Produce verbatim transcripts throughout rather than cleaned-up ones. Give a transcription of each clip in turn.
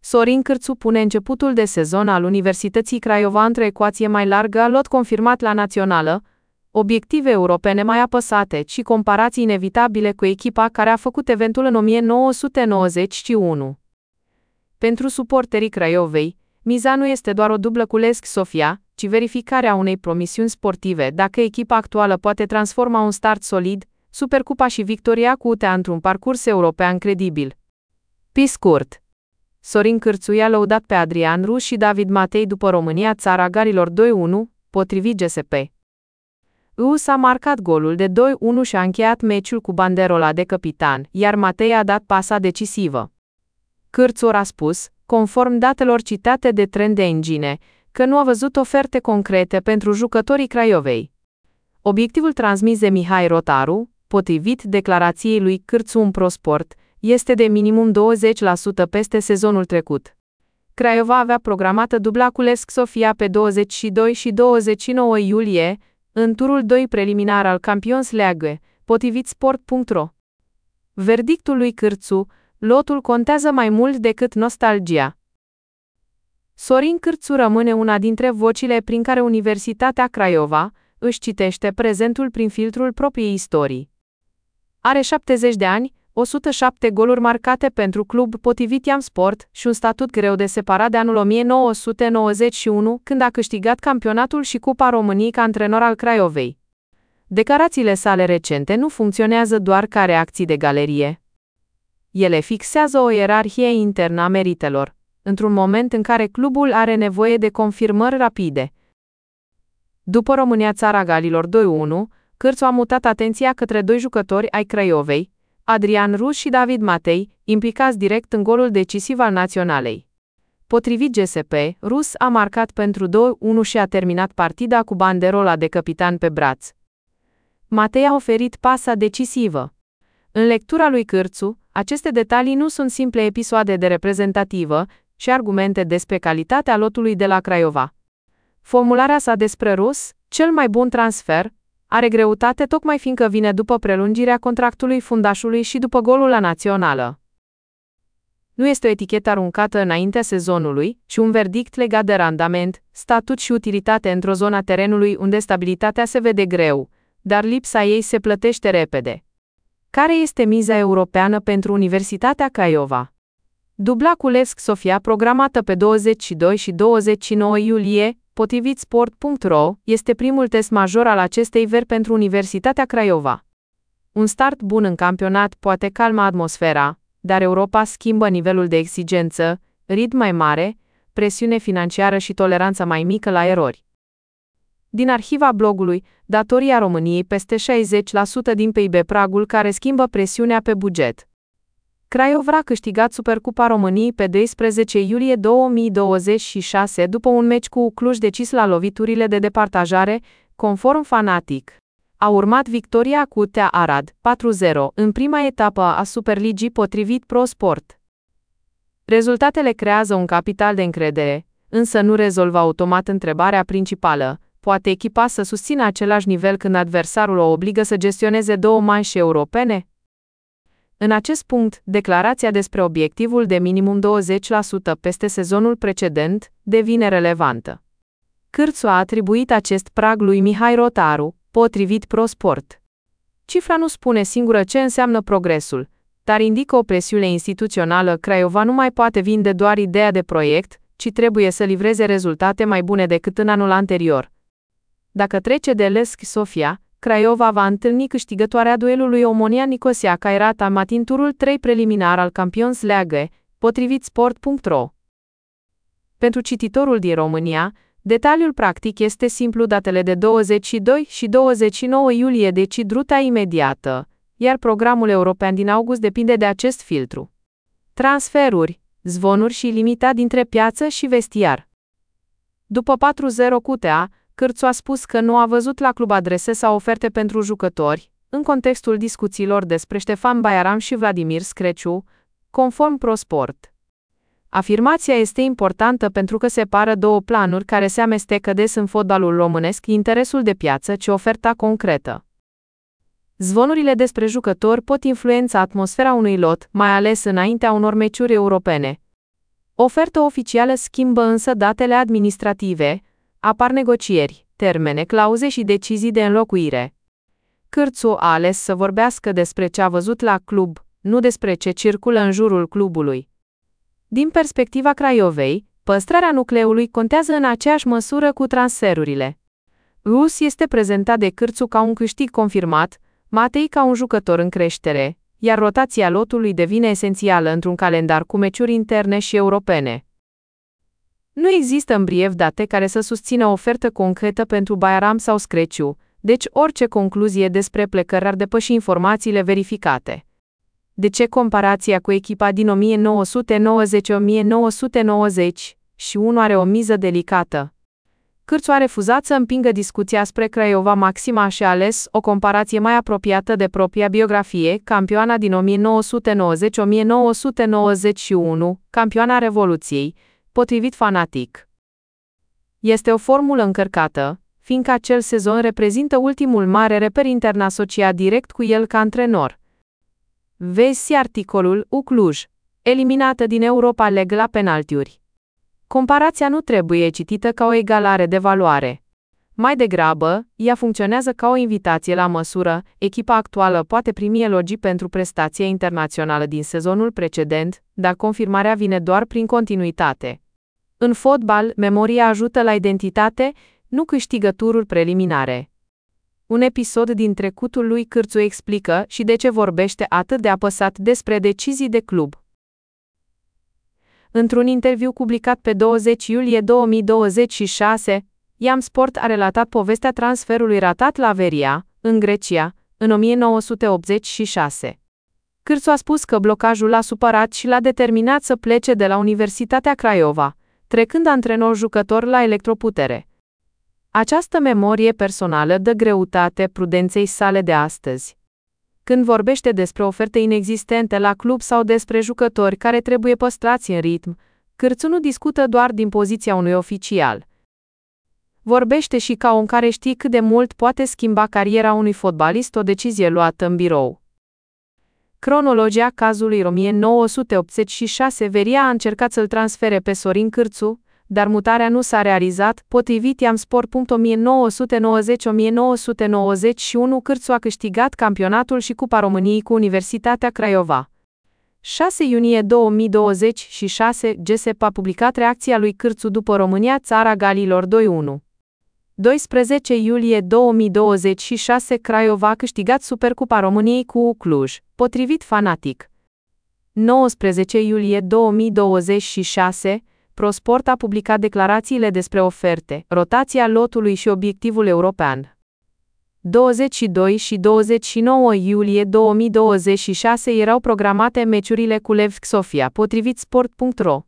Sorin Cârțu pune începutul de sezon al Universității Craiova într-o ecuație mai largă, lot confirmat la națională, obiective europene mai apăsate și comparații inevitabile cu echipa care a făcut eventul în o mie nouă sute nouăzeci și unu. Pentru suporterii Craiovei, miza nu este doar o dublă cu Levski Sofia, ci verificarea unei promisiuni sportive dacă echipa actuală poate transforma un start solid, Supercupa și victoria cu U T E A într-un parcurs european credibil. Pe scurt, Sorin Cârțu i-a lăudat pe Adrian Rus și David Matei după România țara garilor doi unu, potrivit G S P. Rus a marcat golul de doi unu și a încheiat meciul cu banderola de capitan, iar Matei a dat pasa decisivă. Cârțu a spus, conform datelor citate de Trend Engine, că nu a văzut oferte concrete pentru jucătorii Craiovei. Obiectivul transmis de Mihai Rotaru, potrivit declarației lui Cârțu în ProSport, este de minimum douăzeci la sută peste sezonul trecut. Craiova avea programată dubla cu Levski Sofia pe douăzeci și doi și douăzeci și nouă iulie, în turul doi preliminar al Champions League, potrivit sport punct ro. Verdictul lui Cârțu, lotul contează mai mult decât nostalgia. Sorin Cârțu rămâne una dintre vocile prin care Universitatea Craiova își citește prezentul prin filtrul propriei istorii. Are șaptezeci de ani, o sută șapte goluri marcate pentru club potrivit Iam Sport și un statut greu de separat de anul o mie nouă sute nouăzeci și unu, când a câștigat campionatul și Cupa României ca antrenor al Craiovei. Declarațiile sale recente nu funcționează doar ca reacții de galerie. Ele fixează o ierarhie internă a meritelor, într-un moment în care clubul are nevoie de confirmări rapide. După România țara galilor doi unu, Cârțu a mutat atenția către doi jucători ai Craiovei, Adrian Rus și David Matei, implicați direct în golul decisiv al naționalei. Potrivit G S P, Rus a marcat pentru doi unu și a terminat partida cu banderola de capitan pe braț. Matei a oferit pasa decisivă. În lectura lui Cârțu, aceste detalii nu sunt simple episoade de reprezentativă, ci argumente despre calitatea lotului de la Craiova. Formularea sa despre Rus, cel mai bun transfer, are greutate tocmai fiindcă vine după prelungirea contractului fundașului și după golul la națională. Nu este o etichetă aruncată înaintea sezonului, ci un verdict legat de randament, statut și utilitate într-o zonă a terenului unde stabilitatea se vede greu, dar lipsa ei se plătește repede. Care este miza europeană pentru Universitatea Craiova? Dubla cu Levski Sofia programată pe douăzeci și doi și douăzeci și nouă iulie, potrivit sport punct ro, este primul test major al acestei veri pentru Universitatea Craiova. Un start bun în campionat poate calma atmosfera, dar Europa schimbă nivelul de exigență, ritm mai mare, presiune financiară și toleranță mai mică la erori. Din arhiva blogului, datoria României peste șaizeci la sută din P I B, pragul care schimbă presiunea pe buget. Craiova a câștigat Supercupa României pe doisprezece iulie două mii douăzeci și șase după un meci cu Cluj decis la loviturile de departajare, conform Fanatic. A urmat victoria cu U T E A Arad, patru zero, în prima etapă a Superligii potrivit ProSport. Rezultatele creează un capital de încredere, însă nu rezolvă automat întrebarea principală: poate echipa să susțină același nivel când adversarul o obligă să gestioneze două manșe europene? În acest punct, declarația despre obiectivul de minimum douăzeci la sută peste sezonul precedent devine relevantă. Cârțu a atribuit acest prag lui Mihai Rotaru, potrivit ProSport. Cifra nu spune singură ce înseamnă progresul, dar indică o presiune instituțională. Craiova nu mai poate vinde doar ideea de proiect, ci trebuie să livreze rezultate mai bune decât în anul anterior. Dacă trece de Levski Sofia, Craiova va întâlni câștigătoarea duelului Omonia-Nicosia Kairat Almaty în turul trei preliminar al Champions League, potrivit sport punct ro. Pentru cititorul din România, detaliul practic este simplu: datele de douăzeci și doi și douăzeci și nouă iulie decid ruta imediată, iar programul european din august depinde de acest filtru. Transferuri, zvonuri și limita dintre piață și vestiar. După patru zero cu U T E A, Cârțu a spus că nu a văzut la club adrese sau oferte pentru jucători, în contextul discuțiilor despre Ștefan Baiaram și Vladimir Screciu, conform ProSport. Afirmația este importantă pentru că separă două planuri care se amestecă des în fotbalul românesc: interesul de piață și oferta concretă. Zvonurile despre jucători pot influența atmosfera unui lot, mai ales înaintea unor meciuri europene. Ofertă oficială schimbă însă datele administrative, apar negocieri, termene, clauze și decizii de înlocuire. Cârțu a ales să vorbească despre ce a văzut la club, nu despre ce circulă în jurul clubului. Din perspectiva Craiovei, păstrarea nucleului contează în aceeași măsură cu transferurile. Rus este prezentat de Cârțu ca un câștig confirmat, Matei ca un jucător în creștere, iar rotația lotului devine esențială într-un calendar cu meciuri interne și europene. Nu există în brief date care să susțină o ofertă concretă pentru Bairam sau Screciu, deci orice concluzie despre plecări ar depăși informațiile verificate. De ce comparația cu echipa din o mie nouă sute nouăzeci - o mie nouă sute nouăzeci și unu are o miză delicată? Cârțu a refuzat să împingă discuția spre Craiova Maxima și a ales o comparație mai apropiată de propria biografie, campioana din o mie nouă sute nouăzeci - o mie nouă sute nouăzeci și unu, campioana Revoluției, potrivit Fanatic. Este o formulă încărcată, fiindcă acel sezon reprezintă ultimul mare reper intern asociat direct cu el ca antrenor. Vezi articolul U Cluj, eliminată din Europa League la penaltiuri. Comparația nu trebuie citită ca o egalare de valoare. Mai degrabă, ea funcționează ca o invitație la măsură, echipa actuală poate primi elogii pentru prestația internațională din sezonul precedent, dar confirmarea vine doar prin continuitate. În fotbal, memoria ajută la identitate, nu câștigă tururi preliminare. Un episod din trecutul lui Cârțu explică și de ce vorbește atât de apăsat despre decizii de club. Într-un interviu publicat pe douăzeci iulie două mii douăzeci și șase, Iam Sport a relatat povestea transferului ratat la Veria, în Grecia, în o mie nouă sute optzeci și șase. Cârțu a spus că blocajul l-a supărat și l-a determinat să plece de la Universitatea Craiova, trecând antrenor-jucător la Electroputere. Această memorie personală dă greutate prudenței sale de astăzi. Când vorbește despre oferte inexistente la club sau despre jucători care trebuie păstrați în ritm, Cârțu nu discută doar din poziția unui oficial. Vorbește și ca om care știe cât de mult poate schimba cariera unui fotbalist o decizie luată în birou. Cronologia cazului o mie nouă sute optzeci și șase Veria a încercat să-l transfere pe Sorin Cârțu, dar mutarea nu s-a realizat, potrivit Iam Sport. o mie nouă sute nouăzeci - o mie nouă sute nouăzeci și unu Cârțu a câștigat campionatul și Cupa României cu Universitatea Craiova. șase iunie două mii douăzeci și șase G S P a publicat reacția lui Cârțu după România Țara Galilor doi unu. doisprezece iulie două mii douăzeci și șase Craiova a câștigat Supercupa României cu U Cluj, potrivit Fanatic. nouăsprezece iulie două mii douăzeci și șase ProSport a publicat declarațiile despre oferte, rotația lotului și obiectivul european. douăzeci și doi și douăzeci și nouă iulie două mii douăzeci și șase erau programate meciurile cu Levski Sofia, potrivit sport punct ro.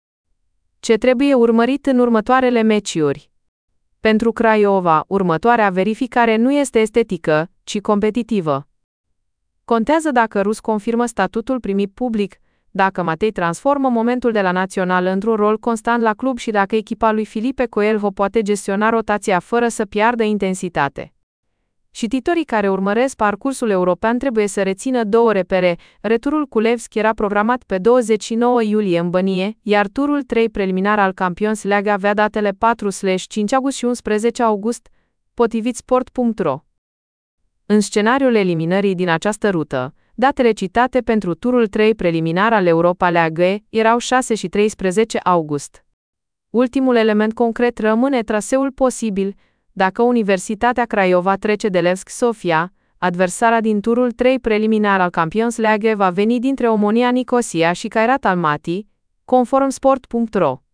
Ce trebuie urmărit în următoarele meciuri? Pentru Craiova, următoarea verificare nu este estetică, ci competitivă. Contează dacă Rus confirmă statutul primit public, dacă Matei transformă momentul de la național într-un rol constant la club și dacă echipa lui Filipe Coelho poate gestiona rotația fără să piardă intensitate. Cititorii care urmăresc parcursul european trebuie să rețină două repere: returul cu Levski era programat pe douăzeci și nouă iulie în Bănie, iar turul trei preliminar al Champions League avea datele patru - cinci august și unsprezece august, potrivit sport punct ro. În scenariul eliminării din această rută, datele citate pentru turul trei preliminar al Europa League erau șase și treisprezece august. Ultimul element concret rămâne traseul posibil. Dacă Universitatea Craiova trece de Levski Sofia, adversara din turul trei preliminar al Champions League va veni dintre Omonia Nicosia și Kairat Almaty, conform sport punct ro.